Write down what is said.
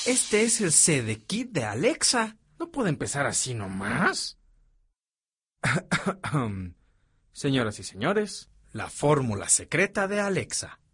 Este es el CD Kit de Alexa. No puede empezar así nomás. Señoras y señores, la fórmula secreta de Alexa.